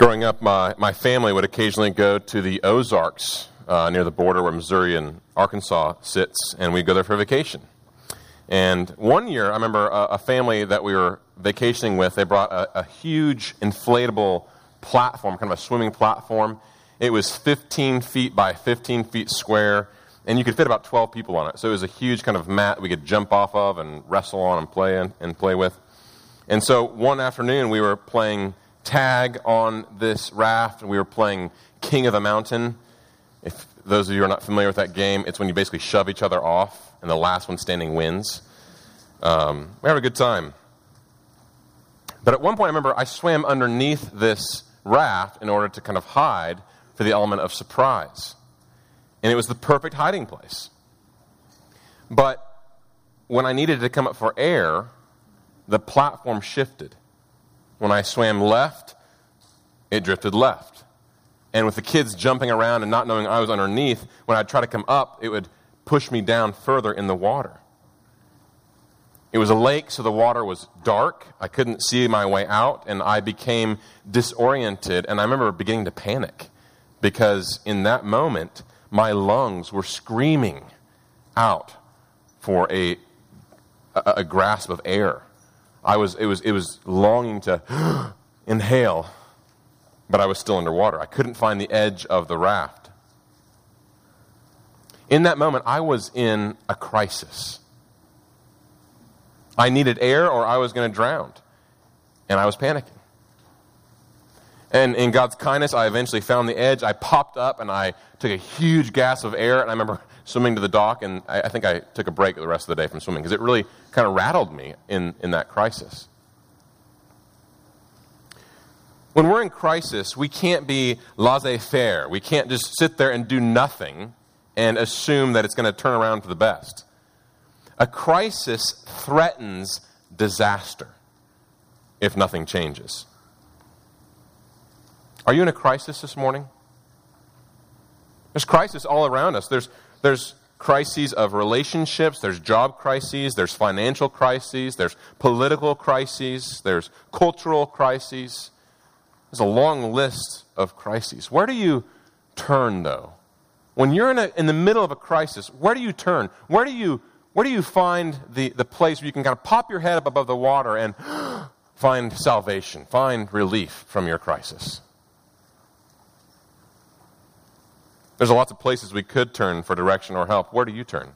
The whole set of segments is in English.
Growing up, my family would occasionally go to the Ozarks near the border where Missouri and Arkansas sits, and we'd go there for vacation. And one year, I remember a family that we were vacationing with, they brought a huge inflatable platform, kind of a swimming platform. It was 15 feet by 15 feet square, and you could fit about 12 people on it. So it was a huge kind of mat we could jump off of and wrestle on and play with. And so one afternoon, we were playing tag on this raft, and we were playing King of the Mountain. If those of you are not familiar with that game, it's when you basically shove each other off, and the last one standing wins. We have a good time. But at one point, I remember I swam underneath this raft in order to kind of hide for the element of surprise. And it was the perfect hiding place. But when I needed to come up for air, the platform shifted. When I swam left, it drifted left. And with the kids jumping around and not knowing I was underneath, when I'd try to come up, it would push me down further in the water. It was a lake, so the water was dark. I couldn't see my way out, and I became disoriented. And I remember beginning to panic because in that moment, my lungs were screaming out for a grasp of air. It was longing to inhale, but I was still underwater. I couldn't find the edge of the raft. In that moment, I was in a crisis. I needed air or I was going to drown, and I was panicking. And in God's kindness, I eventually found the edge. I popped up, and I took a huge gasp of air, and I remember swimming to the dock, and I think I took a break the rest of the day from swimming because it really kind of rattled me in that crisis. When we're in crisis, we can't be laissez-faire. We can't just sit there and do nothing and assume that it's going to turn around for the best. A crisis threatens disaster if nothing changes. Are you in a crisis this morning? There's crisis all around us. There's crises of relationships, there's job crises, there's financial crises, there's political crises, there's cultural crises. There's a long list of crises. Where do you turn, though? When you're in the middle of a crisis, where do you turn? Where do you find the place where you can kind of pop your head up above the water and find salvation, find relief from your crisis? There's lots of places we could turn for direction or help. Where do you turn?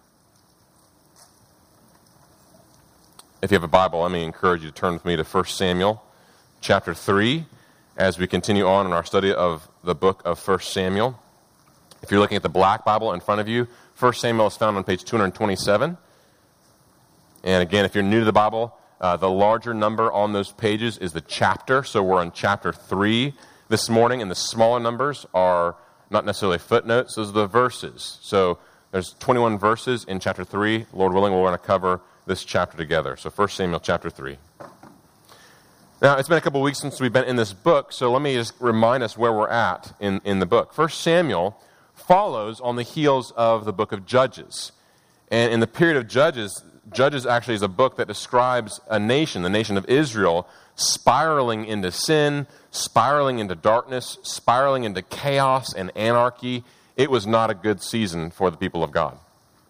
If you have a Bible, let me encourage you to turn with me to 1 Samuel chapter 3 as we continue on in our study of the book of 1 Samuel. If you're looking at the black Bible in front of you, 1 Samuel is found on page 227. And again, if you're new to the Bible, the larger number on those pages is the chapter. So we're on chapter 3 this morning, and the smaller numbers are not necessarily footnotes, those are the verses. So there's 21 verses in chapter 3. Lord willing, we're going to cover this chapter together. So 1 Samuel chapter 3. Now, it's been a couple weeks since we've been in this book, so let me just remind us where we're at in the book. 1 Samuel follows on the heels of the book of Judges. And in the period of Judges, Judges actually is a book that describes a nation, the nation of Israel, spiraling into sin, spiraling into darkness, spiraling into chaos and anarchy. It was not a good season for the people of God.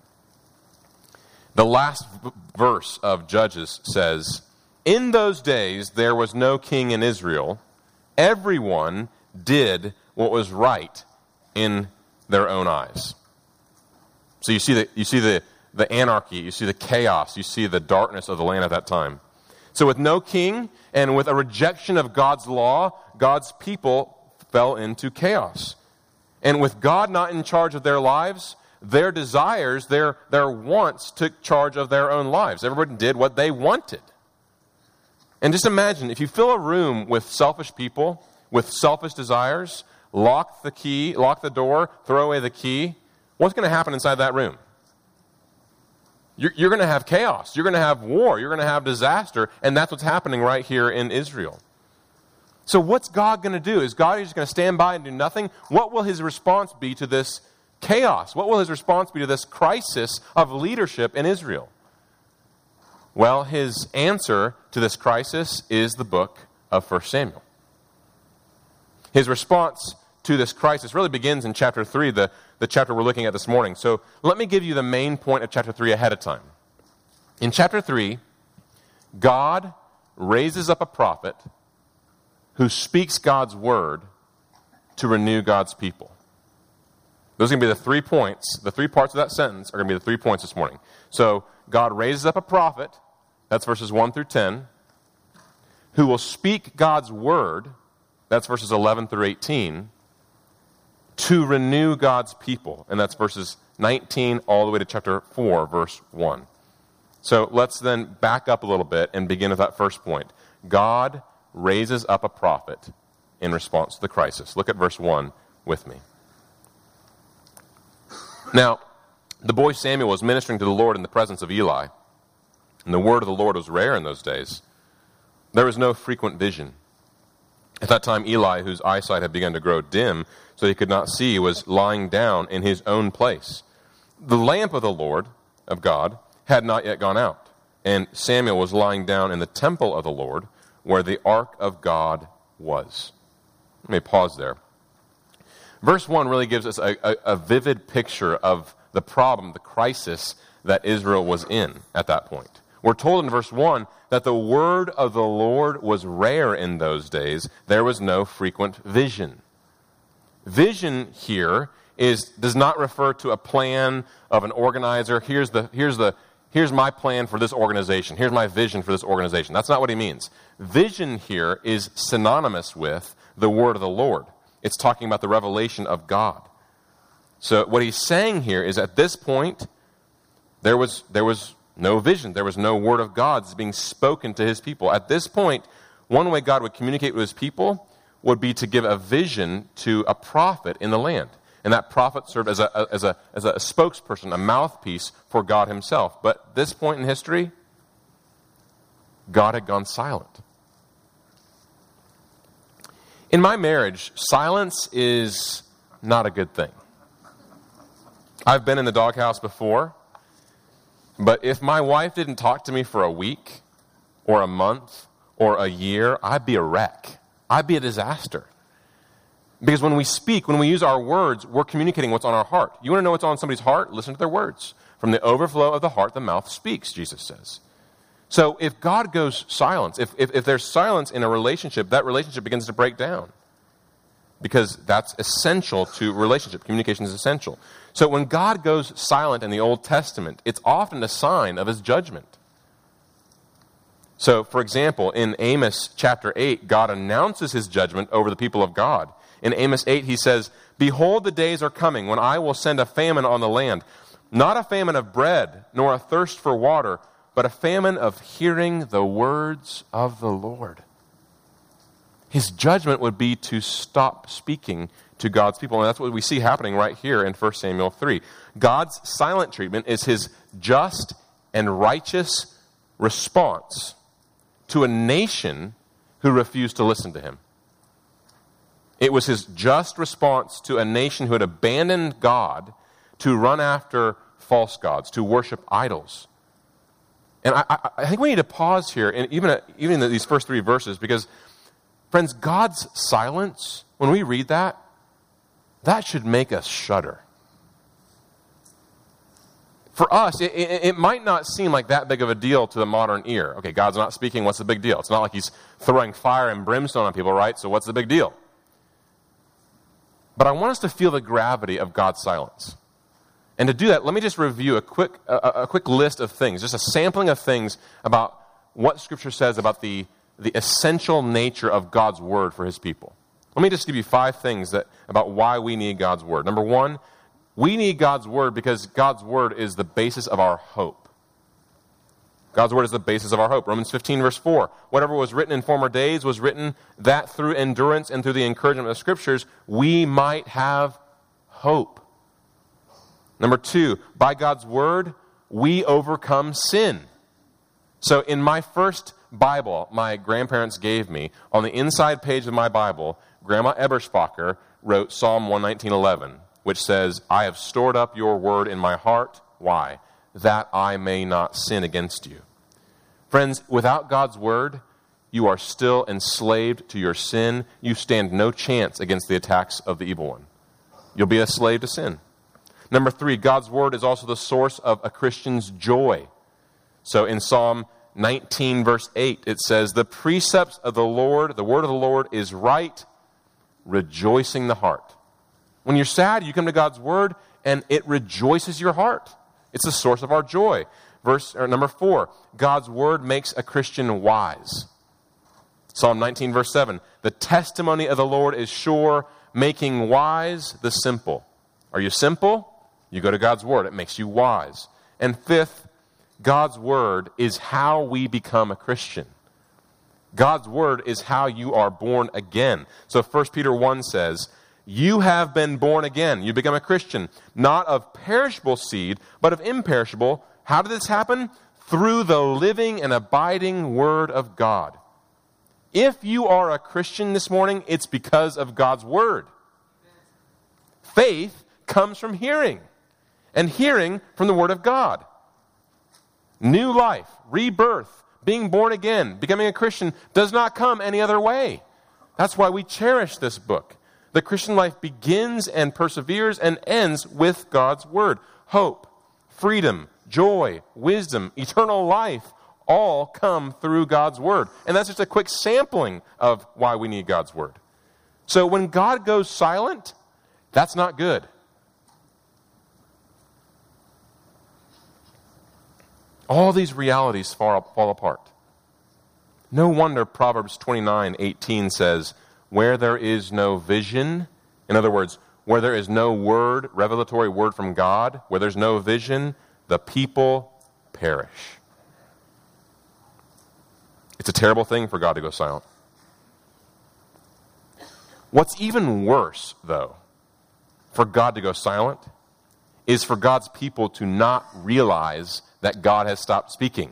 The last verse of Judges says, "In those days there was no king in Israel. Everyone did what was right in their own eyes." So you see the anarchy, you see the chaos, you see the darkness of the land at that time. So with no king and with a rejection of God's law, God's people fell into chaos. And with God not in charge of their lives, their desires, their wants took charge of their own lives. Everybody did what they wanted. And just imagine, if you fill a room with selfish people, with selfish desires, lock the door, throw away the key, what's going to happen inside that room? You're going to have chaos. You're going to have war. You're going to have disaster. And that's what's happening right here in Israel. So what's God going to do? Is God just going to stand by and do nothing? What will his response be to this chaos? What will his response be to this crisis of leadership in Israel? Well, his answer to this crisis is the book of 1 Samuel. His response to this crisis really begins in chapter 3, the chapter we're looking at this morning. So let me give you the main point of chapter 3 ahead of time. In chapter 3, God raises up a prophet who speaks God's word to renew God's people. Those are going to be the 3 points. The 3 parts of that sentence are going to be the 3 points this morning. So God raises up a prophet, that's verses 1 through 10, who will speak God's word, that's verses 11 through 18, to renew God's people, and that's verses 19 all the way to chapter 4, verse 1. So let's then back up a little bit and begin with that first point. God raises up a prophet in response to the crisis. Look at verse 1 with me. Now, the boy Samuel was ministering to the Lord in the presence of Eli, and the word of the Lord was rare in those days. There was no frequent vision. At that time, Eli, whose eyesight had begun to grow dim, so he could not see, was lying down in his own place. The lamp of the Lord, of God, had not yet gone out, and Samuel was lying down in the temple of the Lord, where the ark of God was. Let me pause there. Verse 1 really gives us a vivid picture of the problem, the crisis that Israel was in at that point. We're told in verse 1 that the word of the Lord was rare in those days. There was no frequent vision. Vision here does not refer to a plan of an organizer. Here's my plan for this organization. Here's my vision for this organization. That's not what he means. Vision here is synonymous with the word of the Lord. It's talking about the revelation of God. So what he's saying here is at this point, there was no vision. There was no word of God being spoken to his people. At this point, one way God would communicate with his people would be to give a vision to a prophet in the land. And that prophet served as a spokesperson, a mouthpiece for God himself. But at this point in history, God had gone silent. In my marriage, silence is not a good thing. I've been in the doghouse before, but if my wife didn't talk to me for a week or a month or a year, I'd be a wreck. I'd be a disaster. Because when we speak, when we use our words, we're communicating what's on our heart. You want to know what's on somebody's heart? Listen to their words. From the overflow of the heart, the mouth speaks, Jesus says. So if God goes silent, if there's silence in a relationship, that relationship begins to break down. Because that's essential to relationship. Communication is essential. So when God goes silent in the Old Testament, it's often a sign of his judgment. So, for example, in Amos chapter 8, God announces his judgment over the people of God. In Amos 8, he says, "Behold, the days are coming when I will send a famine on the land, not a famine of bread, nor a thirst for water, but a famine of hearing the words of the Lord." His judgment would be to stop speaking to God's people. And that's what we see happening right here in 1 Samuel 3. God's silent treatment is his just and righteous response to a nation who refused to listen to him. It was his just response to a nation who had abandoned God to run after false gods, to worship idols. And I think we need to pause here, and even in these first 3 verses, because, friends, God's silence, when we read that should make us shudder. For us, it might not seem like that big of a deal to the modern ear. Okay, God's not speaking, what's the big deal? It's not like he's throwing fire and brimstone on people, right? So what's the big deal? But I want us to feel the gravity of God's silence. And to do that, let me just review a quick list of things, just a sampling of things about what Scripture says about the essential nature of God's Word for his people. Let me just give you 5 things about why we need God's Word. Number 1, we need God's Word because God's Word is the basis of our hope. God's Word is the basis of our hope. Romans 15, verse 4. Whatever was written in former days was written that through endurance and through the encouragement of the Scriptures, we might have hope. Number 2, by God's Word, we overcome sin. So in my first Bible my grandparents gave me, on the inside page of my Bible, Grandma Eberspacher wrote Psalm 119:11, which says, "I have stored up your word in my heart." Why? "That I may not sin against you." Friends, without God's word, you are still enslaved to your sin. You stand no chance against the attacks of the evil one. You'll be a slave to sin. Number 3, God's word is also the source of a Christian's joy. So in Psalm 19, verse 8, it says, the precepts of the word of the Lord is right, rejoicing the heart. When you're sad, you come to God's word, and it rejoices your heart. It's the source of our joy. Number 4, God's word makes a Christian wise. Psalm 19, verse 7, the testimony of the Lord is sure, making wise the simple. Are you simple? You go to God's word. It makes you wise. And 5th, God's word is how we become a Christian. God's word is how you are born again. So 1 Peter 1 says, you have been born again. You become a Christian, not of perishable seed, but of imperishable. How did this happen? Through the living and abiding word of God. If you are a Christian this morning, it's because of God's word. Faith comes from hearing, and hearing from the word of God. New life, rebirth, being born again, becoming a Christian does not come any other way. That's why we cherish this book. The Christian life begins and perseveres and ends with God's word. Hope, freedom, joy, wisdom, eternal life all come through God's word. And that's just a quick sampling of why we need God's word. So when God goes silent, that's not good. All these realities fall apart. No wonder Proverbs 29:18 says, where there is no vision, in other words, where there is no word, revelatory word from God, where there's no vision, the people perish. It's a terrible thing for God to go silent. What's even worse, though, for God to go silent, is for God's people to not realize that God has stopped speaking.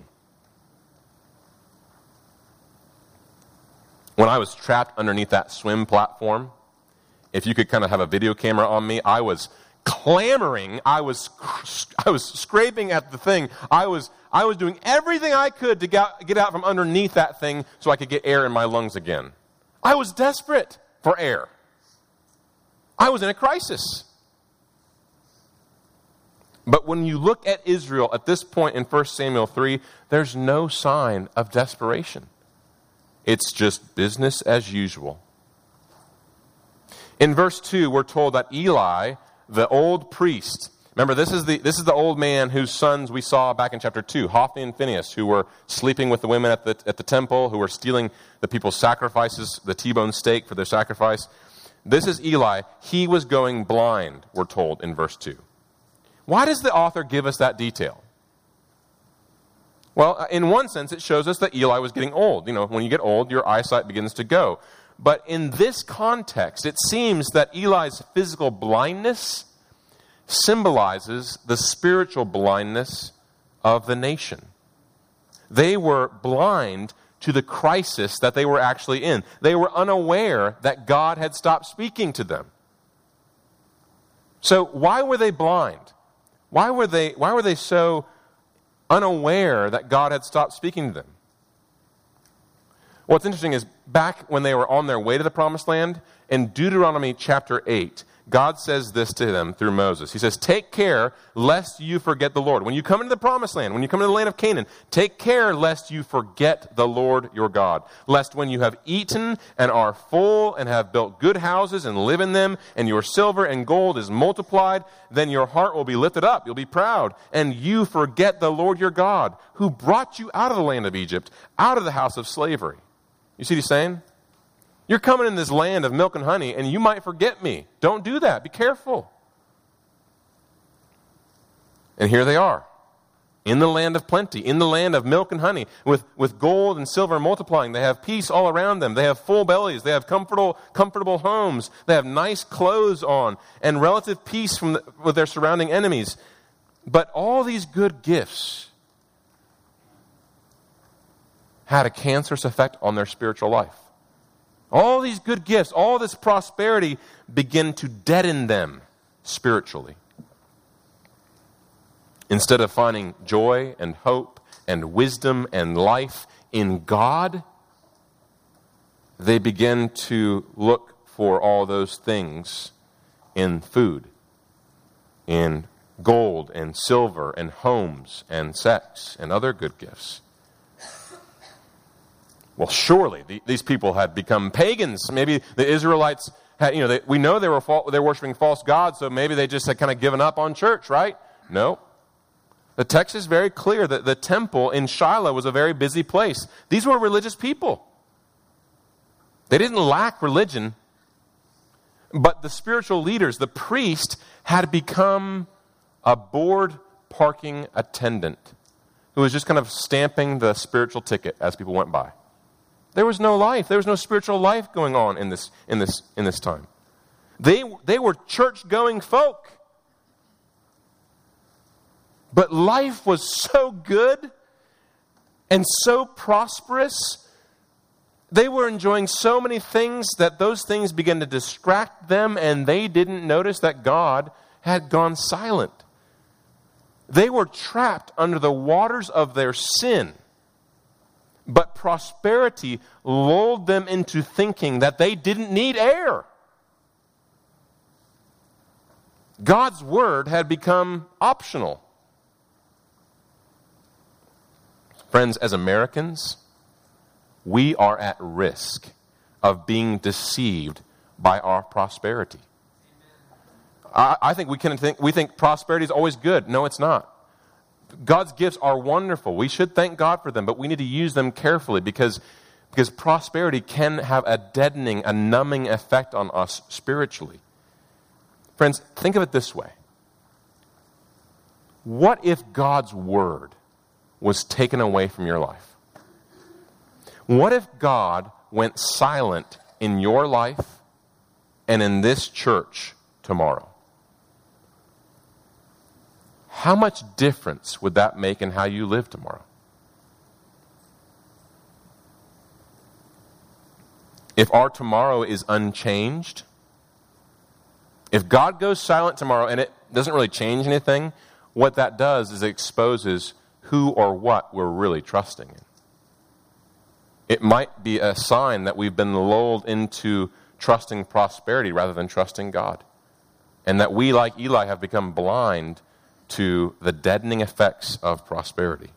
When I was trapped underneath that swim platform, if you could kind of have a video camera on me, I was clamoring. I was scraping at the thing. I was doing everything I could to get out from underneath that thing so I could get air in my lungs again. I was desperate for air. I was in a crisis. But when you look at Israel at this point in 1 Samuel 3, there's no sign of desperation. It's just business as usual. In verse 2, we're told that Eli, the old priest, remember this is the old man whose sons we saw back in chapter 2, Hophni and Phinehas, who were sleeping with the women at the temple, who were stealing the people's sacrifices, the T-bone steak for their sacrifice. This is Eli. He was going blind, we're told in verse 2. Why does the author give us that detail? Well, in one sense, it shows us that Eli was getting old. You know, when you get old, your eyesight begins to go. But in this context, it seems that Eli's physical blindness symbolizes the spiritual blindness of the nation. They were blind to the crisis that they were actually in. They were unaware that God had stopped speaking to them. So why were they blind? Why were they so unaware that God had stopped speaking to them? What's interesting is back when they were on their way to the promised land, in Deuteronomy chapter 8, God says this to them through Moses. He says, take care lest you forget the Lord. When you come into the promised land, when you come into the land of Canaan, take care lest you forget the Lord your God. Lest when you have eaten and are full and have built good houses and live in them, and your silver and gold is multiplied, then your heart will be lifted up. You'll be proud. And you forget the Lord your God, who brought you out of the land of Egypt, out of the house of slavery. You see what he's saying? You're coming in this land of milk and honey, and you might forget me. Don't do that. Be careful. And here they are, in the land of plenty, in the land of milk and honey, with gold and silver multiplying. They have peace all around them. They have full bellies. They have comfortable homes. They have nice clothes on, and relative peace with their surrounding enemies. But all these good gifts had a cancerous effect on their spiritual life. All these good gifts, all this prosperity begin to deaden them spiritually. Instead of finding joy and hope and wisdom and life in God, they begin to look for all those things in food, in gold and silver and homes and sex and other good gifts. Well, surely these people had become pagans. Maybe the Israelites had, we know they were worshiping false gods, so maybe they just had kind of given up on church, right? No. The text is very clear that the temple in Shiloh was a very busy place. These were religious people. They didn't lack religion, but the spiritual leaders, the priest, had become a board parking attendant who was just kind of stamping the spiritual ticket as people went by. There was no life. There was no spiritual life going on in this time. They were church-going folk. But life was so good and so prosperous. They were enjoying so many things that those things began to distract them, and they didn't notice that God had gone silent. They were trapped under the waters of their sin. But prosperity lulled them into thinking that they didn't need air. God's word had become optional. Friends, as Americans, we are at risk of being deceived by our prosperity. I think we think prosperity is always good. No, it's not. God's gifts are wonderful. We should thank God for them, but we need to use them carefully because prosperity can have a deadening, a numbing effect on us spiritually. Friends, think of it this way. What if God's word was taken away from your life? What if God went silent in your life and in this church tomorrow? How much difference would that make in how you live tomorrow? If our tomorrow is unchanged, if God goes silent tomorrow and it doesn't really change anything, what that does is it exposes who or what we're really trusting in. It might be a sign that we've been lulled into trusting prosperity rather than trusting God. And that we, like Eli, have become blind to the deadening effects of prosperity.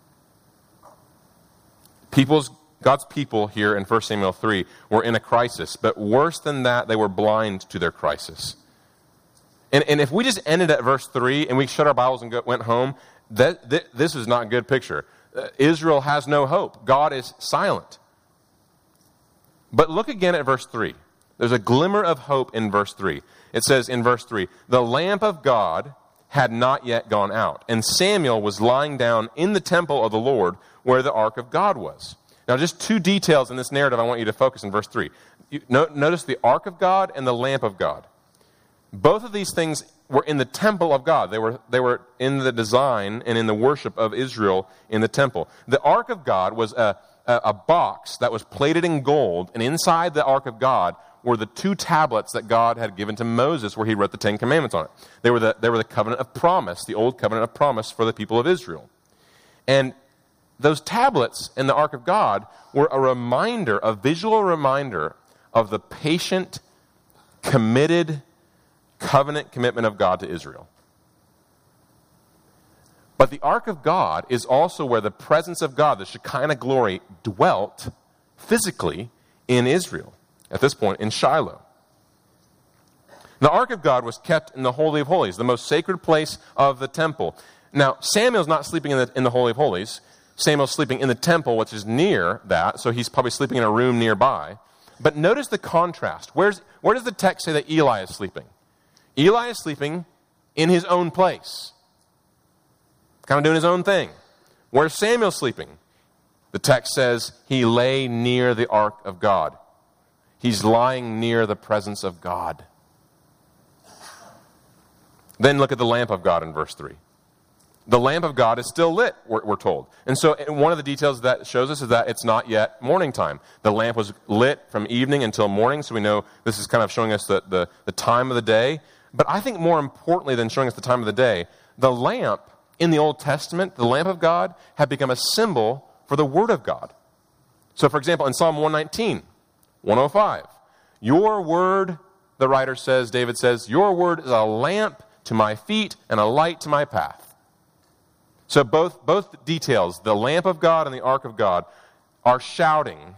God's people here in 1 Samuel 3 were in a crisis, but worse than that, they were blind to their crisis. And if we just ended at verse 3 and we shut our Bibles and went home, this is not a good picture. Israel has no hope. God is silent. But look again at verse 3. There's a glimmer of hope in verse 3. It says in verse 3, "The lamp of God had not yet gone out, and Samuel was lying down in the temple of the Lord where the ark of God was." Now, just two details in this narrative I want you to focus in verse 3. Notice the ark of God and the lamp of God. Both of these things were in the temple of God. They were in the design and in the worship of Israel in the temple. The ark of God was a box that was plated in gold, and inside the ark of God were the two tablets that God had given to Moses where he wrote the Ten Commandments on it. They were the covenant of promise, the old covenant of promise for the people of Israel. And those tablets in the ark of God were a visual reminder of the patient, committed covenant commitment of God to Israel. But the ark of God is also where the presence of God, the Shekinah glory, dwelt physically in Israel. At this point, in Shiloh. The ark of God was kept in the Holy of Holies, the most sacred place of the temple. Now, Samuel's not sleeping in the Holy of Holies. Samuel's sleeping in the temple, which is near that, so he's probably sleeping in a room nearby. But notice the contrast. Where does the text say that Eli is sleeping? Eli is sleeping in his own place, kind of doing his own thing. Where's Samuel sleeping? The text says he lay near the ark of God. He's lying near the presence of God. Then look at the lamp of God in verse 3. The lamp of God is still lit, we're told. And so one of the details that shows us is that it's not yet morning time. The lamp was lit from evening until morning, so we know this is kind of showing us the time of the day. But I think more importantly than showing us the time of the day, the lamp in the Old Testament, the lamp of God, had become a symbol for the Word of God. So for example, in Psalm 119, 105. Your word, the writer says, David says, your word is a lamp to my feet and a light to my path. So both details, the lamp of God and the ark of God, are shouting,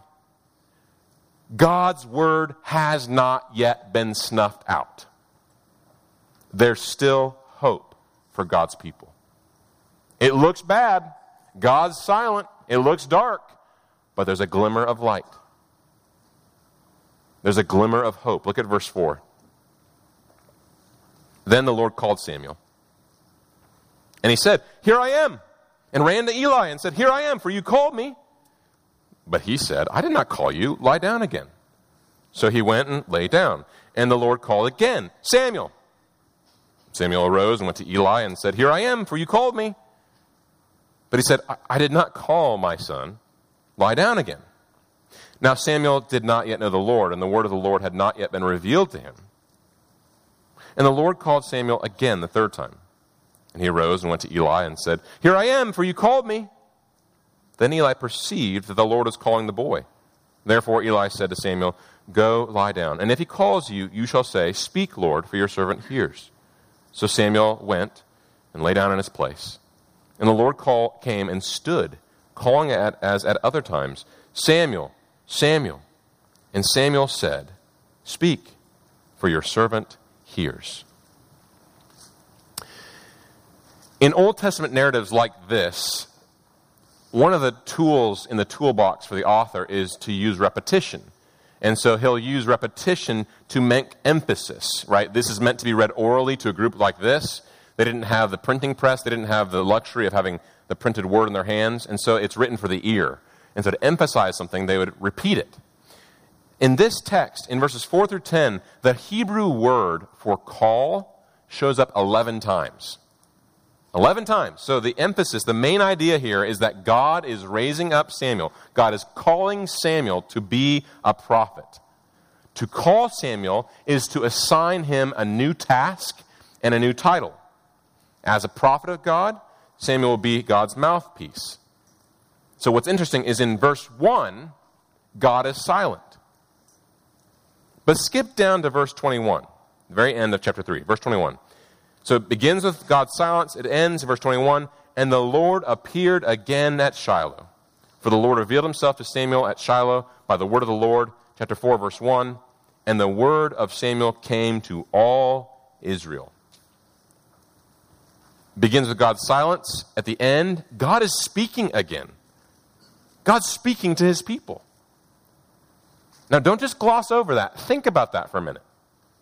God's word has not yet been snuffed out. There's still hope for God's people. It looks bad. God's silent. It looks dark. But there's a glimmer of light. There's a glimmer of hope. Look at verse 4. Then the Lord called Samuel. And he said, here I am. And ran to Eli and said, here I am, for you called me. But he said, I did not call you. Lie down again. So he went and lay down. And the Lord called again, Samuel. Samuel arose and went to Eli and said, here I am, for you called me. But he said, I did not call, my son. Lie down again. Now Samuel did not yet know the Lord, and the word of the Lord had not yet been revealed to him. And the Lord called Samuel again the third time. And he arose and went to Eli and said, here I am, for you called me. Then Eli perceived that the Lord was calling the boy. Therefore Eli said to Samuel, go lie down. And if he calls you, you shall say, speak, Lord, for your servant hears. So Samuel went and lay down in his place. And the Lord came and stood, calling as at other times, Samuel, Samuel. And Samuel said, speak, for your servant hears. In Old Testament narratives like this, one of the tools in the toolbox for the author is to use repetition. And so he'll use repetition to make emphasis, right? This is meant to be read orally to a group like this. They didn't have the printing press. They didn't have the luxury of having the printed word in their hands. And so it's written for the ear. And so to emphasize something, they would repeat it. In this text, in verses 4 through 10, the Hebrew word for call shows up 11 times. 11 times. So the emphasis, the main idea here is that God is raising up Samuel. God is calling Samuel to be a prophet. To call Samuel is to assign him a new task and a new title. As a prophet of God, Samuel will be God's mouthpiece. So what's interesting is in verse 1, God is silent. But skip down to verse 21, the very end of chapter 3, verse 21. So it begins with God's silence. It ends in verse 21. And the Lord appeared again at Shiloh. For the Lord revealed himself to Samuel at Shiloh by the word of the Lord. Chapter 4, verse 1. And the word of Samuel came to all Israel. Begins with God's silence. At the end, God is speaking again. God's speaking to his people. Now, don't just gloss over that. Think about that for a minute.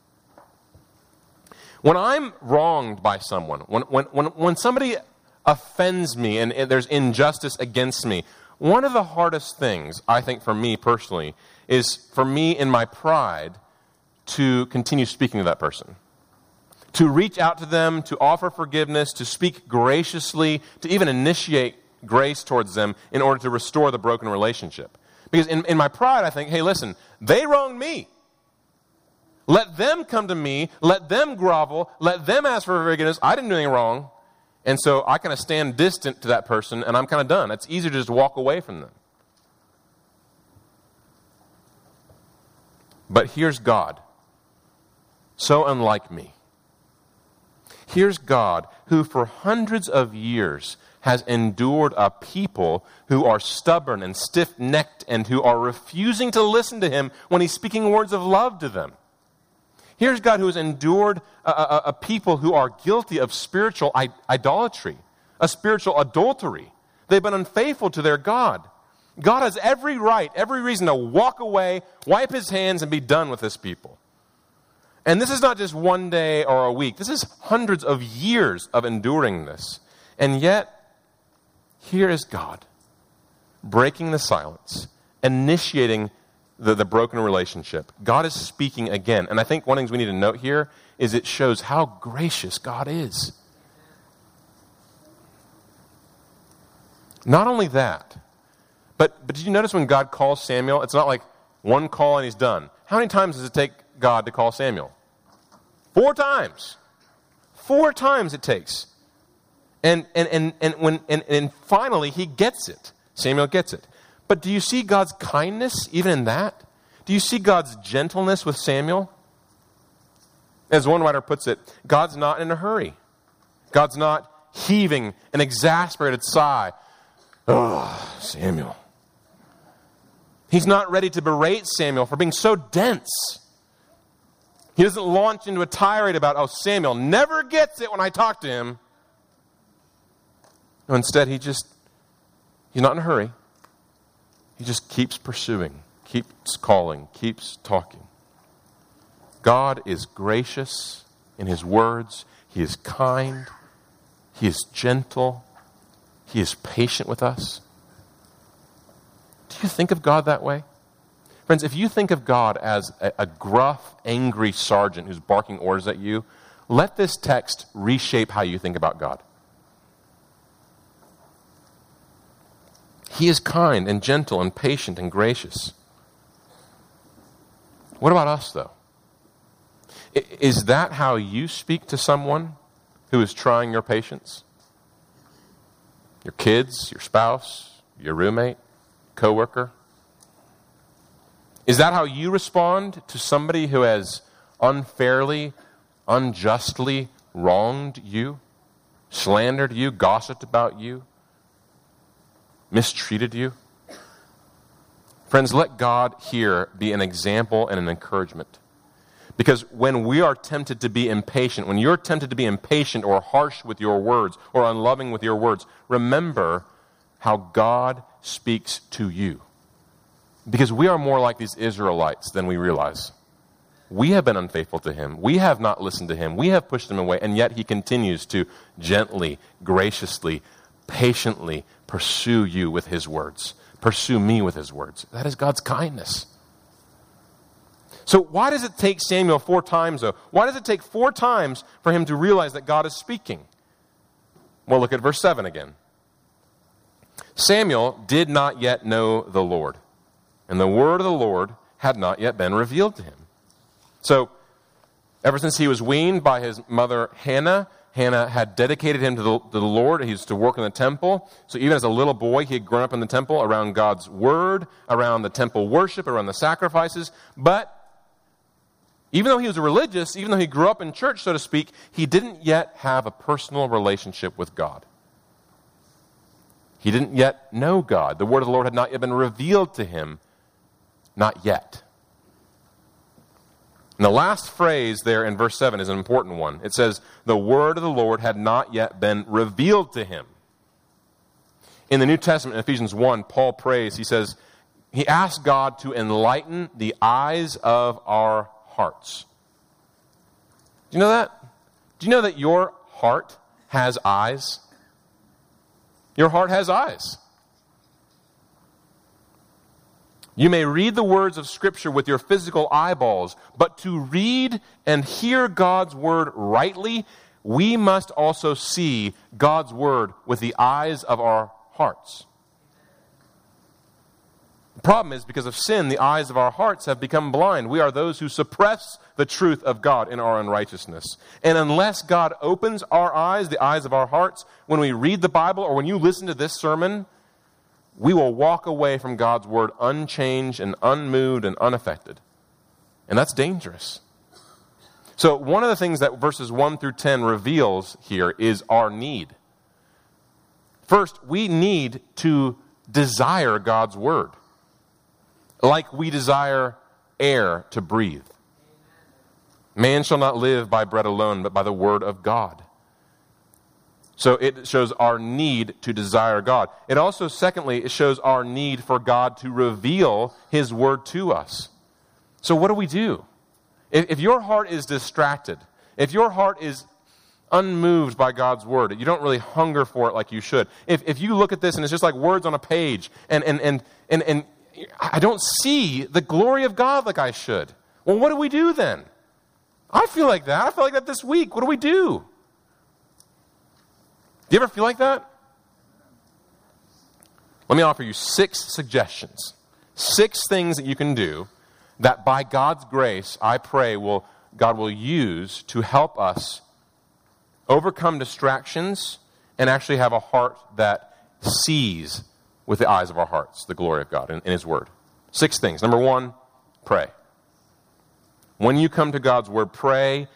When I'm wronged by someone, when somebody offends me and there's injustice against me, one of the hardest things, I think for me personally, is for me in my pride to continue speaking to that person. To reach out to them, to offer forgiveness, to speak graciously, to even initiate grace towards them in order to restore the broken relationship. Because in my pride, I think, hey, listen, they wronged me. Let them come to me. Let them grovel. Let them ask for forgiveness. I didn't do anything wrong. And so I kind of stand distant to that person, and I'm kind of done. It's easier to just walk away from them. But here's God, so unlike me. Here's God who for hundreds of years has endured a people who are stubborn and stiff-necked and who are refusing to listen to him when he's speaking words of love to them. Here's God who has endured a people who are guilty of spiritual idolatry, a spiritual adultery. They've been unfaithful to their God. God has every right, every reason to walk away, wipe his hands, and be done with this people. And this is not just one day or a week. This is hundreds of years of enduring this. And yet, here is God, breaking the silence, initiating the broken relationship. God is speaking again. And I think one of the things we need to note here is it shows how gracious God is. Not only that, but did you notice when God calls Samuel, it's not like one call and he's done. How many times does it take God to call Samuel? 4 times. 4 times it takes. And finally he gets it. Samuel gets it. But do you see God's kindness even in that? Do you see God's gentleness with Samuel? As one writer puts it, God's not in a hurry. God's not heaving an exasperated sigh. Oh, Samuel. He's not ready to berate Samuel for being so dense. He doesn't launch into a tirade about, oh, Samuel never gets it when I talk to him. No, instead, he's not in a hurry. He just keeps pursuing, keeps calling, keeps talking. God is gracious in his words. He is kind. He is gentle. He is patient with us. Do you think of God that way? Friends, if you think of God as a gruff, angry sergeant who's barking orders at you, let this text reshape how you think about God. He is kind and gentle and patient and gracious. What about us, though? Is that how you speak to someone who is trying your patience? Your kids, your spouse, your roommate, coworker? Is that how you respond to somebody who has unfairly, unjustly wronged you, slandered you, gossiped about you, mistreated you? Friends, let God here be an example and an encouragement. Because when we are tempted to be impatient, when you're tempted to be impatient or harsh with your words or unloving with your words, remember how God speaks to you. Because we are more like these Israelites than we realize. We have been unfaithful to him. We have not listened to him. We have pushed him away, and yet he continues to gently, graciously, patiently pursue you with his words. Pursue me with his words. That is God's kindness. So why does it take Samuel 4 times, though? Why does it take 4 times for him to realize that God is speaking? Well, look at verse 7 again. Samuel did not yet know the Lord, and the word of the Lord had not yet been revealed to him. So, ever since he was weaned by his mother Hannah, Hannah had dedicated him to the Lord. He used to work in the temple. So even as a little boy, he had grown up in the temple around God's word, around the temple worship, around the sacrifices. But even though he was religious, even though he grew up in church, so to speak, he didn't yet have a personal relationship with God. He didn't yet know God. The word of the Lord had not yet been revealed to him. Not yet. And the last phrase there in verse 7 is an important one. It says, the word of the Lord had not yet been revealed to him. In the New Testament, in Ephesians 1, Paul prays, he asks God to enlighten the eyes of our hearts. Do you know that? Do you know that your heart has eyes? Your heart has eyes. You may read the words of Scripture with your physical eyeballs, but to read and hear God's word rightly, we must also see God's word with the eyes of our hearts. The problem is, because of sin, the eyes of our hearts have become blind. We are those who suppress the truth of God in our unrighteousness. And unless God opens our eyes, the eyes of our hearts, when we read the Bible or when you listen to this sermon, we will walk away from God's word unchanged and unmoved and unaffected. And that's dangerous. So one of the things that verses 1 through 10 reveals here is our need. First, we need to desire God's word, like we desire air to breathe. Man shall not live by bread alone, but by the word of God. So it shows our need to desire God. It also, secondly, it shows our need for God to reveal his word to us. So what do? If your heart is distracted, if your heart is unmoved by God's word, you don't really hunger for it like you should. If you look at this and it's just like words on a page, and I don't see the glory of God like I should, well, what do we do then? I feel like that. I feel like that this week. What do we do? Do you ever feel like that? Let me offer you 6 suggestions. 6 things that you can do that by God's grace, I pray, God will use to help us overcome distractions and actually have a heart that sees with the eyes of our hearts the glory of God in his word. 6 things. Number 1, pray. When you come to God's word, pray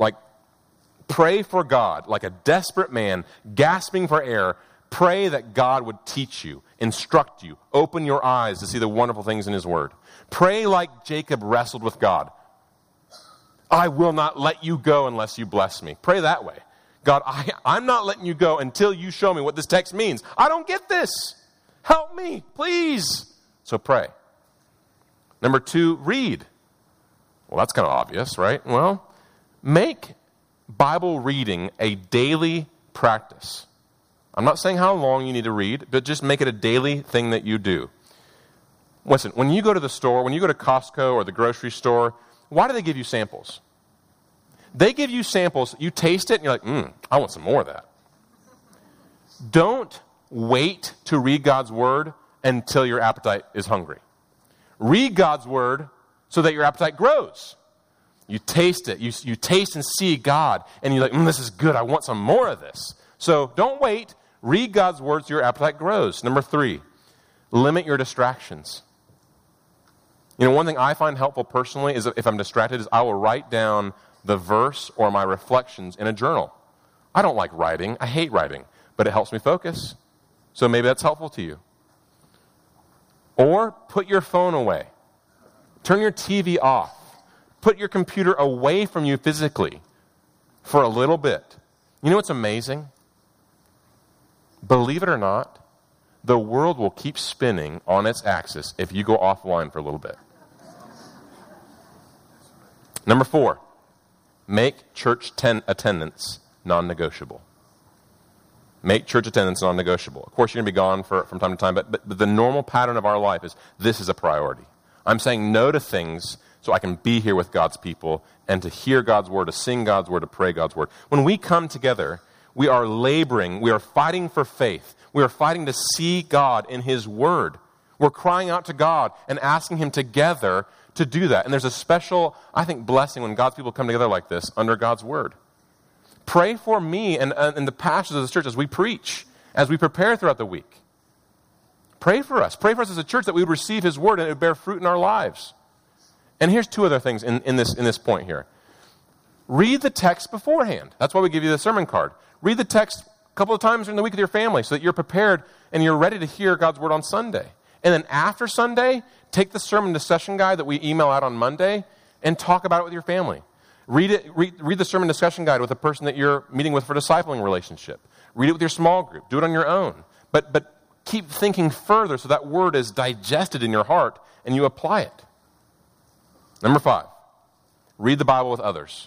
for God, like a desperate man gasping for air. Pray that God would teach you, instruct you, open your eyes to see the wonderful things in his word. Pray like Jacob wrestled with God. I will not let you go unless you bless me. Pray that way. God, I'm not letting you go until you show me what this text means. I don't get this. Help me, please. So pray. Number 2, read. Well, that's kind of obvious, right? Well, make Bible reading a daily practice. I'm not saying how long you need to read, but just make it a daily thing that you do. Listen, when you go to the store, when you go to Costco or the grocery store, why do they give you samples? They give you samples, you taste it, and you're like, I want some more of that. Don't wait to read God's word until your appetite is hungry. Read God's word so that your appetite grows. You taste it. You taste and see God, and you're like, this is good. I want some more of this. So don't wait. Read God's word so your appetite grows. Number 3, limit your distractions. You know, one thing I find helpful personally is if I'm distracted is I will write down the verse or my reflections in a journal. I don't like writing. I hate writing, but it helps me focus. So maybe that's helpful to you. Or put your phone away. Turn your TV off. Put your computer away from you physically for a little bit. You know what's amazing? Believe it or not, the world will keep spinning on its axis if you go offline for a little bit. Number 4, make church attendance non-negotiable. Make church attendance non-negotiable. Of course, you're going to be gone from time to time, but the normal pattern of our life is this is a priority. I'm saying no to things so I can be here with God's people and to hear God's word, to sing God's word, to pray God's word. When we come together, we are laboring, we are fighting for faith. We are fighting to see God in his word. We're crying out to God and asking him together to do that. And there's a special, I think, blessing when God's people come together like this under God's word. Pray for me and the pastors of this church as we preach, as we prepare throughout the week. Pray for us. Pray for us as a church that we would receive his word and it would bear fruit in our lives. And here's 2 other things in this point here. Read the text beforehand. That's why we give you the sermon card. Read the text a couple of times during the week with your family so that you're prepared and you're ready to hear God's word on Sunday. And then after Sunday, take the sermon discussion guide that we email out on Monday and talk about it with your family. Read the sermon discussion guide with the person that you're meeting with for discipling relationship. Read it with your small group. Do it on your own. But keep thinking further so that word is digested in your heart and you apply it. Number 5, read the Bible with others.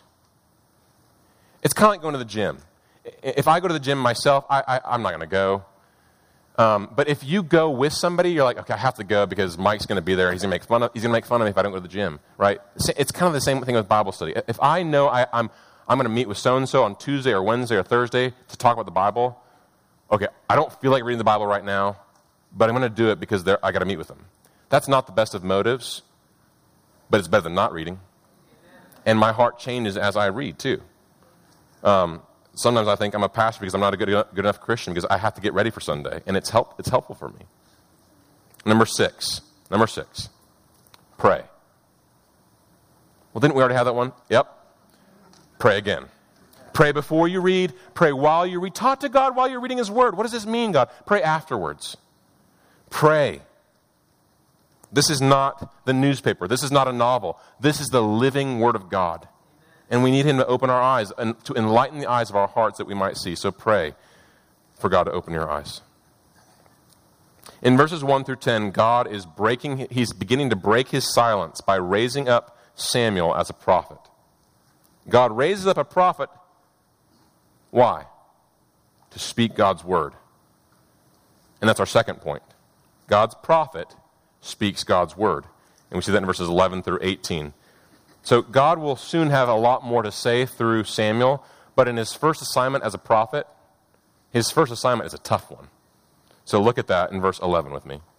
It's kind of like going to the gym. If I go to the gym myself, I'm not going to go. But if you go with somebody, you're like, okay, I have to go because Mike's going to be there. He's going to make fun of me if I don't go to the gym, right? It's kind of the same thing with Bible study. If I know I'm going to meet with so-and-so on Tuesday or Wednesday or Thursday to talk about the Bible, okay, I don't feel like reading the Bible right now, but I'm going to do it because I got to meet with them. That's not the best of motives, but it's better than not reading. And my heart changes as I read, too. Sometimes I think I'm a pastor because I'm not a good enough Christian because I have to get ready for Sunday, and it's helpful for me. Number six, pray. Well, didn't we already have that one? Yep. Pray again. Pray before you read. Pray while you read. Talk to God while you're reading his word. What does this mean, God? Pray afterwards. Pray. This is not the newspaper. This is not a novel. This is the living word of God. And we need him to open our eyes and to enlighten the eyes of our hearts that we might see. So pray for God to open your eyes. In verses 1 through 10, God is he's beginning to break his silence by raising up Samuel as a prophet. God raises up a prophet. Why? To speak God's word. And that's our second point. God's prophet speaks God's word. And we see that in verses 11 through 18. So God will soon have a lot more to say through Samuel, but in his first assignment as a prophet, his first assignment is a tough one. So look at that in verse 11 with me.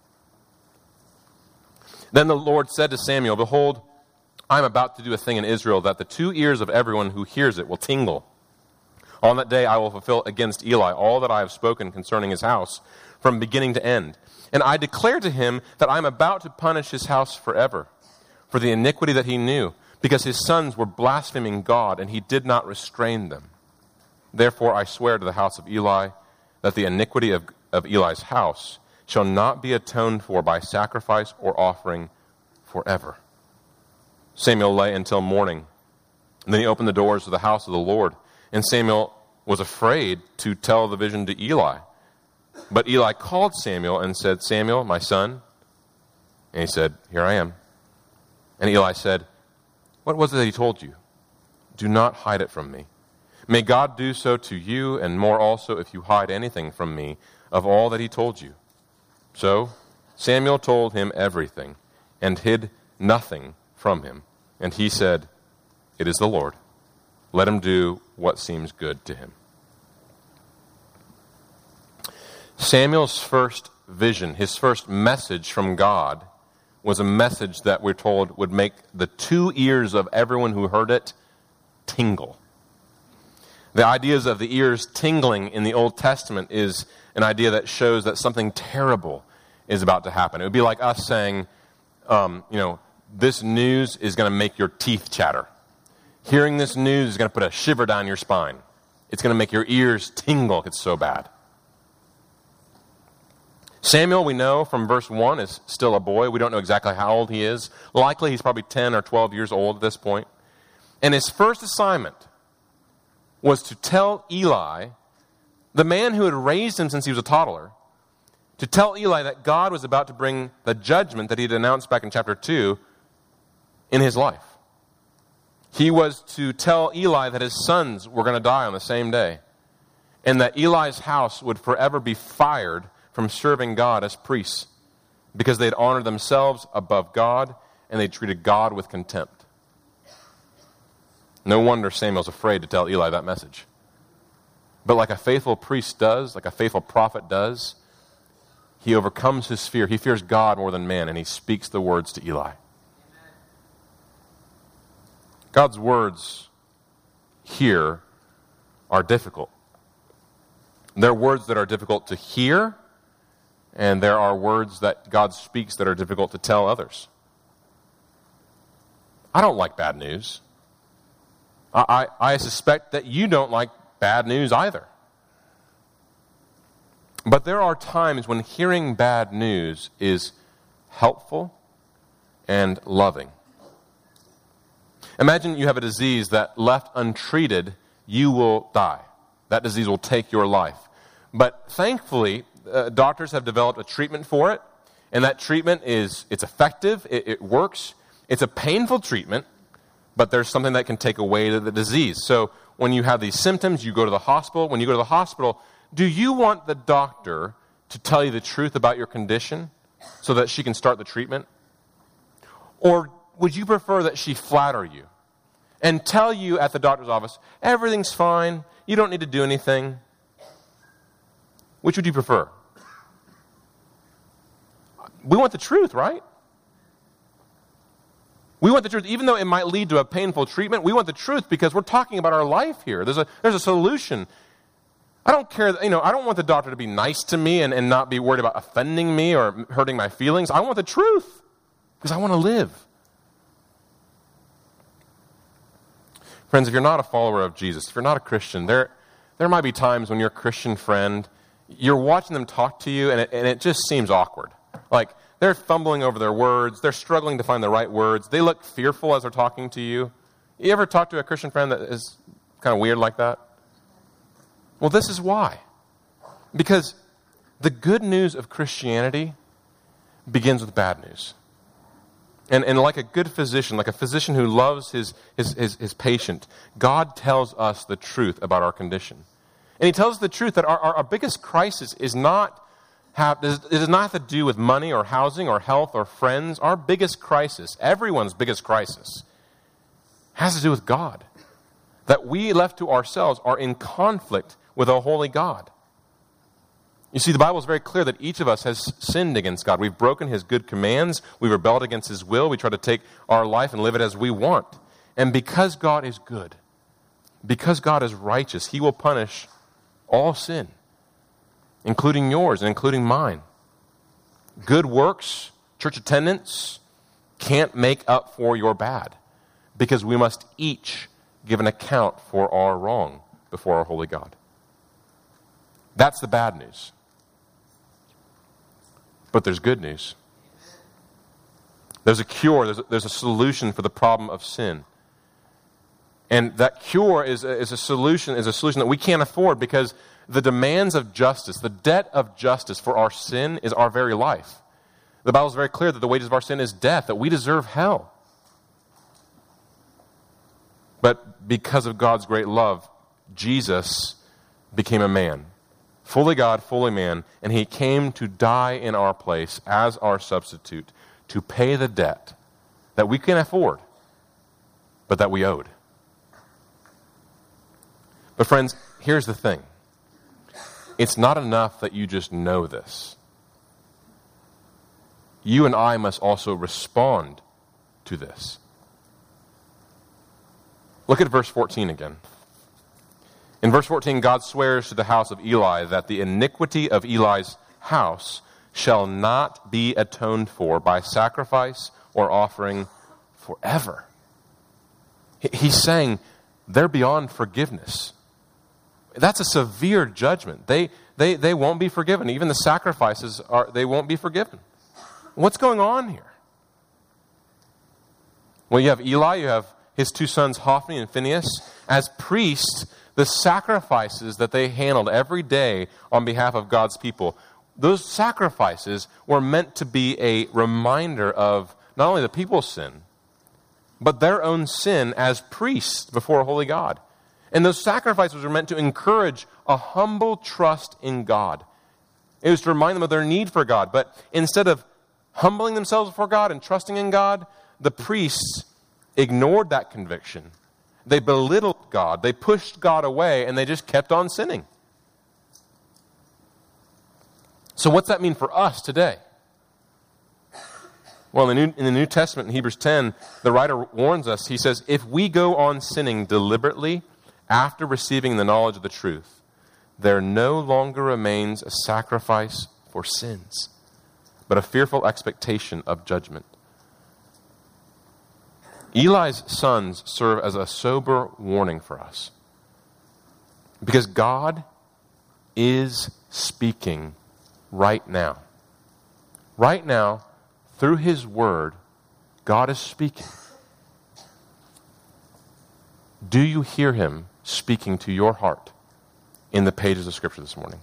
Then the Lord said to Samuel, "Behold, I am about to do a thing in Israel that the 2 ears of everyone who hears it will tingle. On that day I will fulfill against Eli all that I have spoken concerning his house from beginning to end. And I declare to him that I am about to punish his house forever for the iniquity that he knew, because his sons were blaspheming God, and he did not restrain them. Therefore I swear to the house of Eli that the iniquity of Eli's house shall not be atoned for by sacrifice or offering forever." Samuel lay until morning. And then he opened the doors of the house of the Lord. And Samuel was afraid to tell the vision to Eli. But Eli called Samuel and said, "Samuel, my son." And he said, "Here I am." And Eli said, "What was it that he told you? Do not hide it from me. May God do so to you, and more also if you hide anything from me of all that he told you." So Samuel told him everything, and hid nothing from him. And he said, "It is the Lord. Let him do what seems good to him." Samuel's first vision, his first message from God, was a message that we're told would make the two ears of everyone who heard it tingle. The ideas of the ears tingling in the Old Testament is an idea that shows that something terrible is about to happen. It would be like us saying, this news is going to make your teeth chatter. Hearing this news is going to put a shiver down your spine. It's going to make your ears tingle. It's so bad. Samuel, we know from verse 1, is still a boy. We don't know exactly how old he is. Likely he's probably 10 or 12 years old at this point. And his first assignment was to tell Eli, the man who had raised him since he was a toddler, to tell Eli that God was about to bring the judgment that he had announced back in chapter 2 in his life. He was to tell Eli that his sons were going to die on the same day, and that Eli's house would forever be fired from serving God as priests because they had honored themselves above God and they treated God with contempt. No wonder Samuel's afraid to tell Eli that message. But like a faithful priest does, like a faithful prophet does, he overcomes his fear. He fears God more than man, and he speaks the words to Eli. God's words here are difficult. There are words that are difficult to hear, and there are words that God speaks that are difficult to tell others. I don't like bad news. I suspect that you don't like bad news either. But there are times when hearing bad news is helpful and loving. Imagine you have a disease that left untreated, you will die. That disease will take your life. But thankfully, doctors have developed a treatment for it, and that treatment it's effective, it works. It's a painful treatment, but there's something that can take away the disease. So when you have these symptoms, you go to the hospital. When you go to the hospital, do you want the doctor to tell you the truth about your condition so that she can start the treatment? Or would you prefer that she flatter you and tell you at the doctor's office, everything's fine, you don't need to do anything? Which would you prefer? We want the truth, right? We want the truth, even though it might lead to a painful treatment. We want the truth because we're talking about our life here. There's a solution. I don't care, I don't want the doctor to be nice to me and not be worried about offending me or hurting my feelings. I want the truth because I want to live. Friends, if you're not a follower of Jesus, if you're not a Christian, there might be times when your Christian friend, you're watching them talk to you and it just seems awkward. Like they're fumbling over their words, they're struggling to find the right words, they look fearful as they're talking to you. You ever talk to a Christian friend that is kind of weird like that? Well, this is why. Because the good news of Christianity begins with bad news. And like a good physician, like a physician who loves his patient, God tells us the truth about our condition. And he tells us the truth that our biggest crisis does not have to do with money or housing or health or friends. Our biggest crisis, everyone's biggest crisis, has to do with God. That we left to ourselves are in conflict with a holy God. You see, the Bible is very clear that each of us has sinned against God. We've broken his good commands. We've rebelled against his will. We try to take our life and live it as we want. And because God is good, because God is righteous, he will punish all sin, including yours and including mine. Good works, church attendance, can't make up for your bad, because we must each give an account for our wrong before our holy God. That's the bad news. But there's good news. There's a cure, there's a solution for the problem of sin. And that cure is a solution that we can't afford, because the demands of justice, the debt of justice for our sin is our very life. The Bible is very clear that the wages of our sin is death, that we deserve hell. But because of God's great love, Jesus became a man, fully God, fully man, and he came to die in our place as our substitute, to pay the debt that we can afford, but that we owed. But friends, here's the thing. It's not enough that you just know this. You and I must also respond to this. Look at verse 14 again. In verse 14, God swears to the house of Eli that the iniquity of Eli's house shall not be atoned for by sacrifice or offering forever. He's saying they're beyond forgiveness. That's a severe judgment. They won't be forgiven. Even the sacrifices, they won't be forgiven. What's going on here? Well, you have Eli, you have his two sons, Hophni and Phinehas. As priests, the sacrifices that they handled every day on behalf of God's people, those sacrifices were meant to be a reminder of not only the people's sin, but their own sin as priests before a holy God. And those sacrifices were meant to encourage a humble trust in God. It was to remind them of their need for God. But instead of humbling themselves before God and trusting in God, the priests ignored that conviction. They belittled God. They pushed God away, and they just kept on sinning. So what's that mean for us today? Well, in the New Testament, in Hebrews 10, the writer warns us. He says, if we go on sinning deliberately after receiving the knowledge of the truth, there no longer remains a sacrifice for sins, but a fearful expectation of judgment. Eli's sons serve as a sober warning for us, because God is speaking right now. Right now, through his word, God is speaking. Do you hear him speaking to your heart in the pages of Scripture this morning?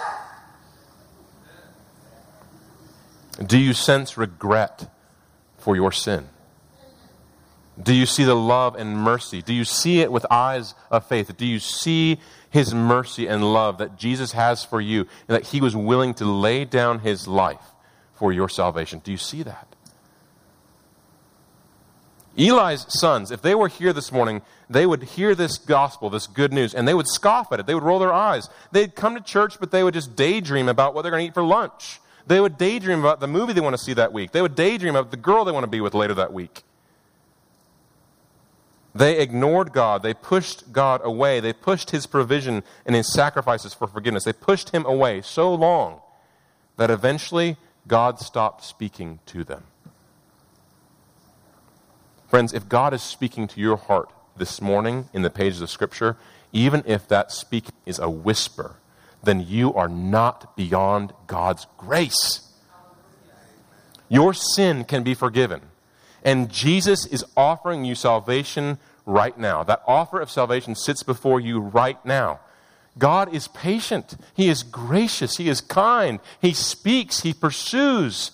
Do you sense regret for your sin? Do you see the love and mercy? Do you see it with eyes of faith? Do you see his mercy and love that Jesus has for you, and that he was willing to lay down his life for your salvation? Do you see that? Eli's sons, if they were here this morning, they would hear this gospel, this good news, and they would scoff at it. They would roll their eyes. They'd come to church, but they would just daydream about what they're going to eat for lunch. They would daydream about the movie they want to see that week. They would daydream about the girl they want to be with later that week. They ignored God. They pushed God away. They pushed his provision and his sacrifices for forgiveness. They pushed him away so long that eventually God stopped speaking to them. Friends, if God is speaking to your heart this morning in the pages of Scripture, even if that speaking is a whisper, then you are not beyond God's grace. Your sin can be forgiven. And Jesus is offering you salvation right now. That offer of salvation sits before you right now. God is patient. He is gracious. He is kind. He speaks. He pursues.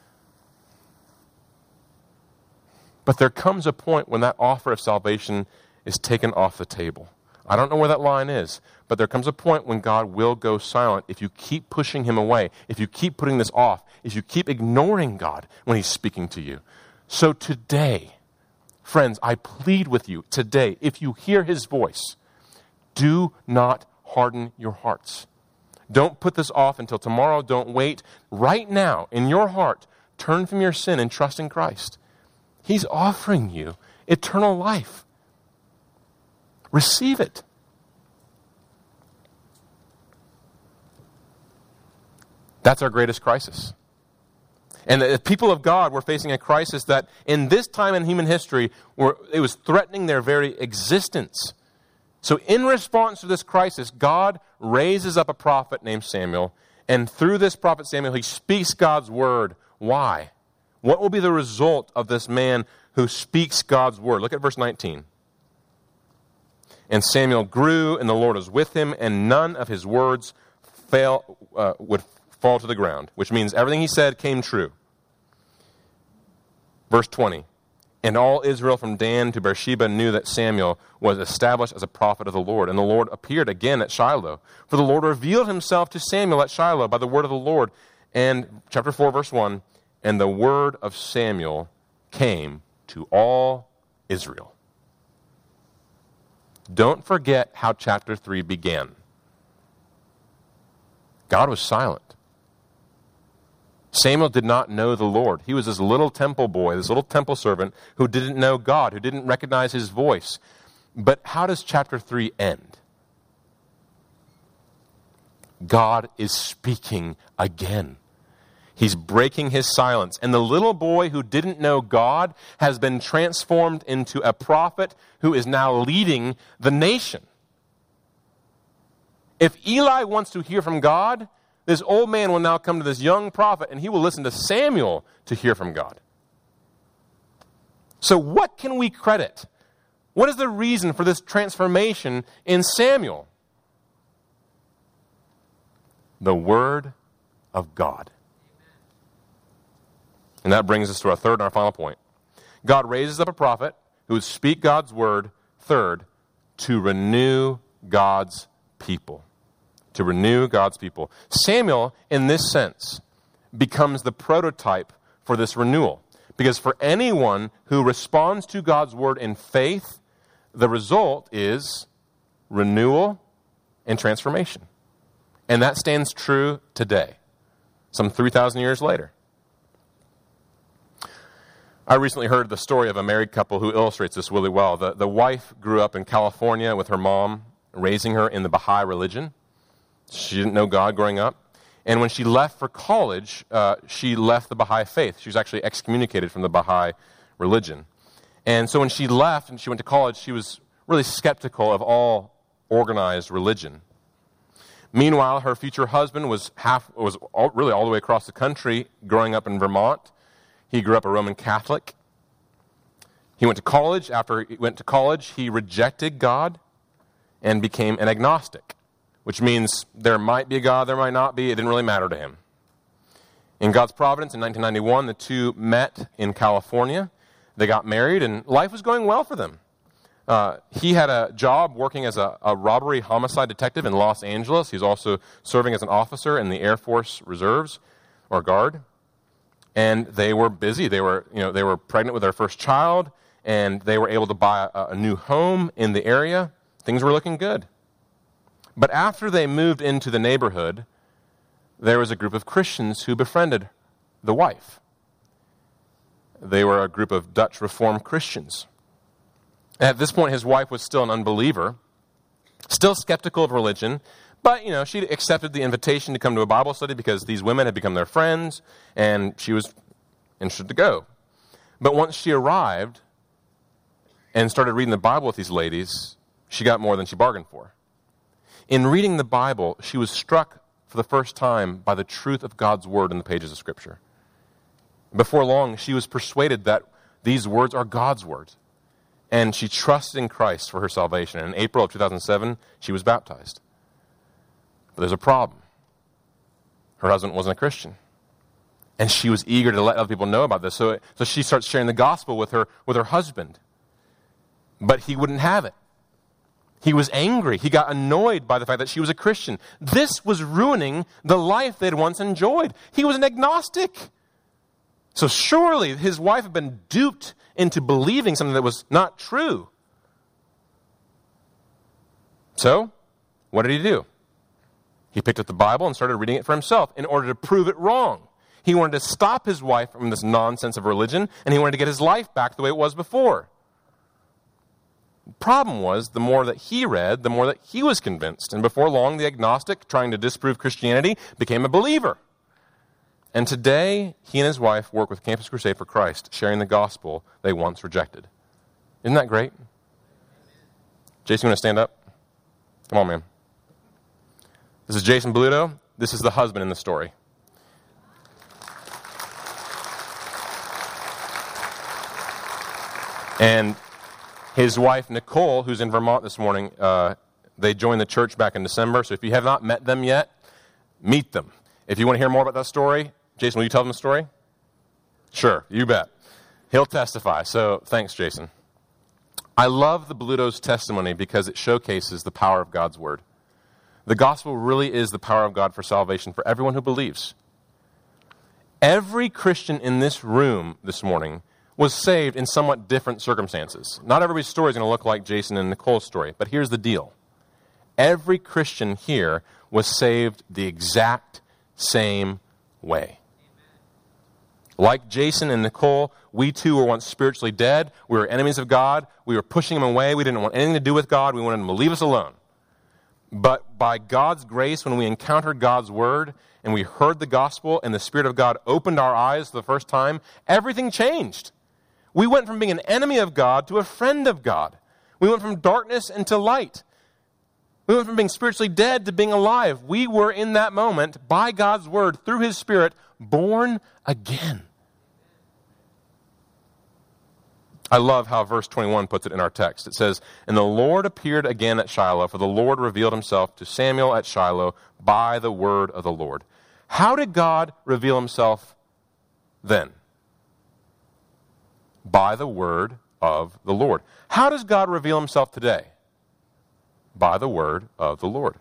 But there comes a point when that offer of salvation is taken off the table. I don't know where that line is, but there comes a point when God will go silent if you keep pushing him away, if you keep putting this off, if you keep ignoring God when he's speaking to you. So today, friends, I plead with you today, if you hear his voice, do not harden your hearts. Don't put this off until tomorrow. Don't wait. Right now, in your heart, turn from your sin and trust in Christ. He's offering you eternal life. Receive it. That's our greatest crisis. And the people of God were facing a crisis that in this time in human history, it was threatening their very existence. So in response to this crisis, God raises up a prophet named Samuel, and through this prophet Samuel, he speaks God's word. Why? What will be the result of this man who speaks God's word? Look at verse 19. And Samuel grew, and the Lord was with him, and none of his words would fall to the ground, which means everything he said came true. Verse 20. And all Israel from Dan to Beersheba knew that Samuel was established as a prophet of the Lord. And the Lord appeared again at Shiloh. For the Lord revealed himself to Samuel at Shiloh by the word of the Lord. And chapter 4, verse 1, and the word of Samuel came to all Israel. Don't forget how chapter 3 began. God was silent. Samuel did not know the Lord. He was this little temple boy, this little temple servant who didn't know God, who didn't recognize his voice. But how does chapter 3 end? God is speaking again. He's breaking his silence. And the little boy who didn't know God has been transformed into a prophet who is now leading the nation. If Eli wants to hear from God, this old man will now come to this young prophet, and he will listen to Samuel to hear from God. So what can we credit? What is the reason for this transformation in Samuel? The Word of God. And that brings us to our third and our final point. God raises up a prophet who would speak God's word, third, to renew God's people. To renew God's people. Samuel, in this sense, becomes the prototype for this renewal. Because for anyone who responds to God's word in faith, the result is renewal and transformation. And that stands true today, some 3,000 years later. I recently heard the story of a married couple who illustrates this really well. The wife grew up in California with her mom, raising her in the Baha'i religion. She didn't know God growing up. And when she left for college, she left the Baha'i faith. She was actually excommunicated from the Baha'i religion. And so when she left and she went to college, she was really skeptical of all organized religion. Meanwhile, her future husband was really all the way across the country, growing up in Vermont. He grew up a Roman Catholic. He went to college. After he went to college, he rejected God and became an agnostic, which means there might be a God, there might not be. It didn't really matter to him. In God's providence, in 1991, the two met in California. They got married, and life was going well for them. He had a job working as a robbery homicide detective in Los Angeles. He's also serving as an officer in the Air Force Reserves, or Guard. And they were busy. They were pregnant with their first child, and they were able to buy a new home in the area. Things were looking good. But after they moved into the neighborhood, there was a group of Christians who befriended the wife. They were a group of Dutch Reformed Christians. At this point, his wife was still an unbeliever, still skeptical of religion, but, she accepted the invitation to come to a Bible study because these women had become their friends, and she was interested to go. But once she arrived and started reading the Bible with these ladies, she got more than she bargained for. In reading the Bible, she was struck for the first time by the truth of God's word in the pages of Scripture. Before long, she was persuaded that these words are God's words, and she trusted in Christ for her salvation. And in April of 2007, she was baptized. But there's a problem. Her husband wasn't a Christian, and she was eager to let other people know about this. So she starts sharing the gospel with her husband, but he wouldn't have it. He was angry. He got annoyed by the fact that she was a Christian. This was ruining the life they'd once enjoyed. He was an agnostic. So surely his wife had been duped into believing something that was not true. So, what did he do? He picked up the Bible and started reading it for himself in order to prove it wrong. He wanted to stop his wife from this nonsense of religion, and he wanted to get his life back the way it was before. The problem was, the more that he read, the more that he was convinced. And before long, the agnostic, trying to disprove Christianity, became a believer. And today, he and his wife work with Campus Crusade for Christ, sharing the gospel they once rejected. Isn't that great? Jason, you want to stand up? Come on, man. This is Jason Bluto. This is the husband in the story. And his wife, Nicole, who's in Vermont this morning, they joined the church back in December. So if you have not met them yet, meet them. If you want to hear more about that story, Jason, will you tell them the story? Sure, you bet. He'll testify. So thanks, Jason. I love the Bluto's testimony because it showcases the power of God's word. The gospel really is the power of God for salvation for everyone who believes. Every Christian in this room this morning was saved in somewhat different circumstances. Not everybody's story is going to look like Jason and Nicole's story, but here's the deal. Every Christian here was saved the exact same way. Like Jason and Nicole, we too were once spiritually dead. We were enemies of God. We were pushing him away. We didn't want anything to do with God. We wanted him to leave us alone. But by God's grace, when we encountered God's word and we heard the gospel and the Spirit of God opened our eyes for the first time, everything changed. We went from being an enemy of God to a friend of God. We went from darkness into light. We went from being spiritually dead to being alive. We were in that moment, by God's word, through his Spirit, born again. I love how verse 21 puts it in our text. It says, "And the Lord appeared again at Shiloh, for the Lord revealed himself to Samuel at Shiloh by the word of the Lord." How did God reveal himself then? By the word of the Lord. How does God reveal himself today? By the word of the Lord.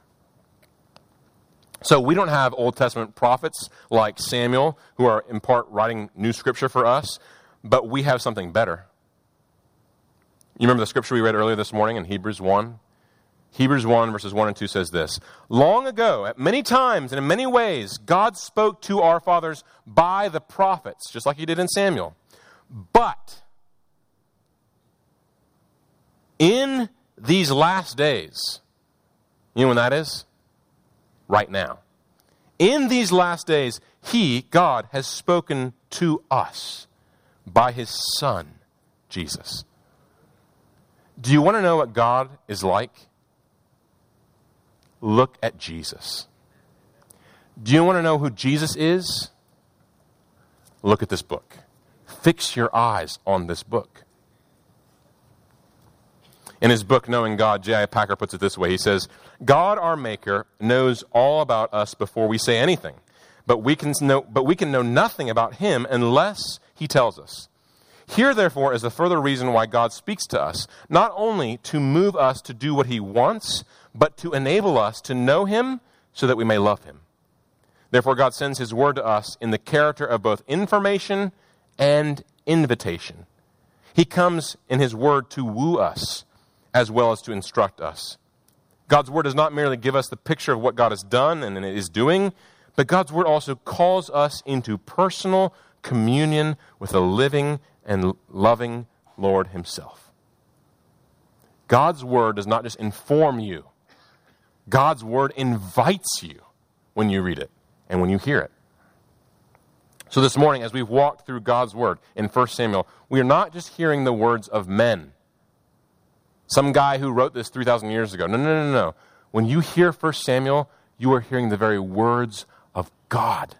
So we don't have Old Testament prophets like Samuel who are in part writing new scripture for us, but we have something better. You remember the scripture we read earlier this morning in Hebrews 1? Hebrews 1 verses 1 and 2 says this, "Long ago, at many times and in many ways, God spoke to our fathers by the prophets," just like he did in Samuel. "But in these last days," you know when that is? Right now. "In these last days, he, God, has spoken to us by his Son, Jesus." Do you want to know what God is like? Look at Jesus. Do you want to know who Jesus is? Look at this book. Fix your eyes on this book. In his book, Knowing God, J.I. Packer puts it this way. He says, "God, our Maker, knows all about us before we say anything, but we can know nothing about him unless he tells us. Here, therefore, is the further reason why God speaks to us, not only to move us to do what he wants, but to enable us to know him so that we may love him. Therefore, God sends his word to us in the character of both information and invitation. He comes in his word to woo us as well as to instruct us. God's word does not merely give us the picture of what God has done and is doing, but God's word also calls us into personal communion with a living and loving Lord himself. God's word does not just inform you. God's word invites you when you read it and when you hear it. So this morning, as we've walked through God's word in 1 Samuel, we are not just hearing the words of men. Some guy who wrote this 3,000 years ago. No. When you hear 1 Samuel, you are hearing the very words of God.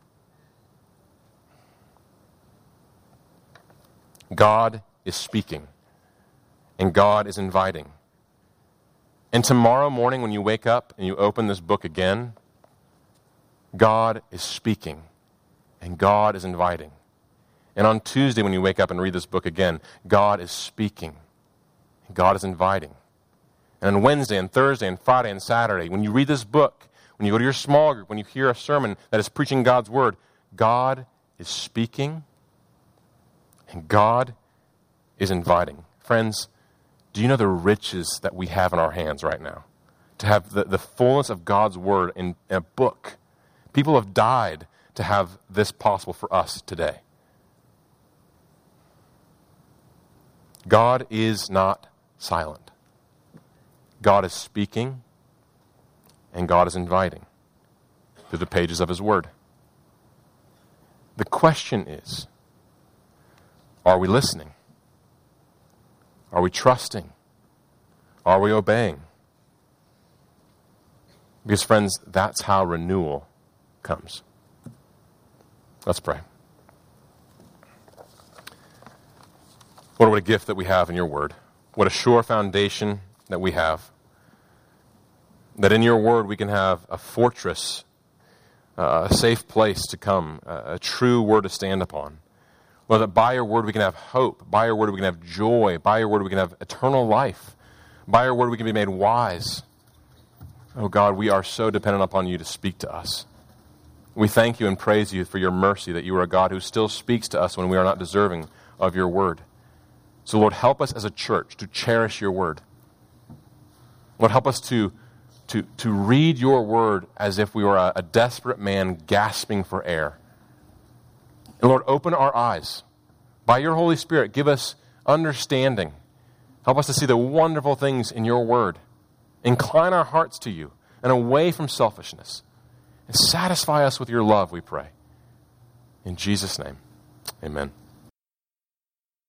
God is speaking, and God is inviting. And tomorrow morning when you wake up and you open this book again, God is speaking, and God is inviting. And on Tuesday when you wake up and read this book again, God is speaking, and God is inviting. And on Wednesday and Thursday and Friday and Saturday, when you read this book, when you go to your small group, when you hear a sermon that is preaching God's word, God is speaking, and God is inviting. Friends, do you know the riches that we have in our hands right now? To have the fullness of God's word in a book. People have died to have this possible for us today. God is not silent. God is speaking, and God is inviting through the pages of his word. The question is, are we listening? Are we trusting? Are we obeying? Because, friends, that's how renewal comes. Let's pray. Lord, what a gift that we have in your word. What a sure foundation that we have. That in your word we can have a fortress, a safe place to come, a true word to stand upon. Lord, that by your word we can have hope. By your word we can have joy. By your word we can have eternal life. By your word we can be made wise. Oh God, we are so dependent upon you to speak to us. We thank you and praise you for your mercy, that you are a God who still speaks to us when we are not deserving of your word. So Lord, help us as a church to cherish your word. Lord, help us to read your word as if we were a desperate man gasping for air. And Lord, open our eyes. By your Holy Spirit, give us understanding. Help us to see the wonderful things in your word. Incline our hearts to you and away from selfishness. And satisfy us with your love, we pray. In Jesus' name, amen.